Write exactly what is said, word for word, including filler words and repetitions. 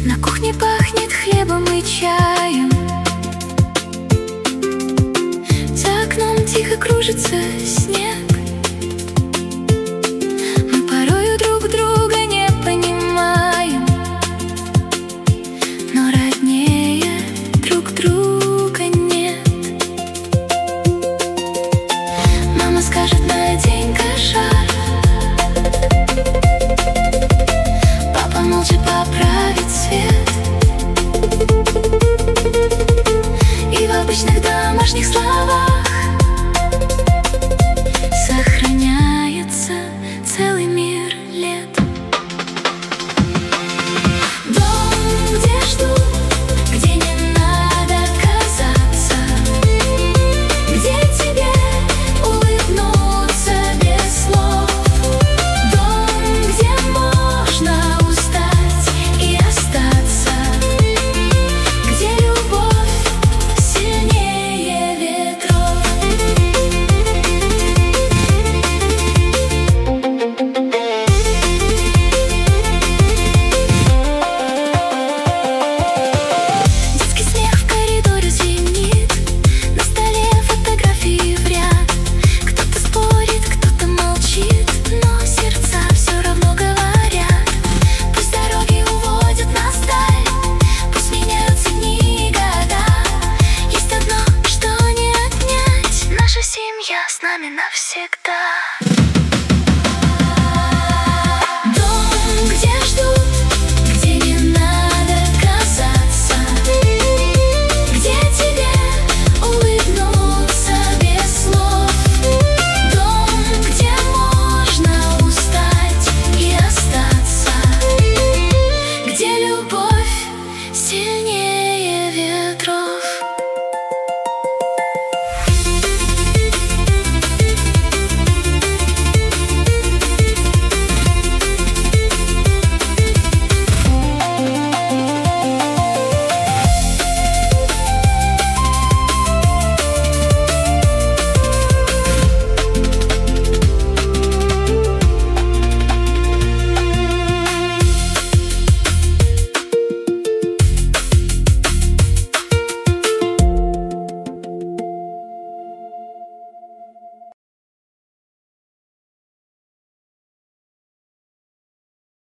На кухне пахнет хлебом и чаем. За окном тихо кружится снег. Мы порою друг друга не понимаем, но роднее друг друга нет. Мама скажет: надень-ка шарф. Папа молча поправит свет. И в обычных домашних словах сохраняется целый мир лет. Дом, где ждут, где не надо казаться, где тебе улыбнуться без слов. Дом, где можно устать и остаться, где любовь сильнее ветров. Детский смех в коридоре звенит, на столе фотографии в ряд. Кто-то спорит, кто-то молчит, но сердца все равно говорят. Пусть дороги уводят нас вдаль, пусть меняются дни и года. Есть одно, что не отнять: наша семья с нами навсегда. Дом, где ждут, где не надо казаться, где тебе улыбнуться без слов. Дом, где можно устать и остаться, где любовь сильнее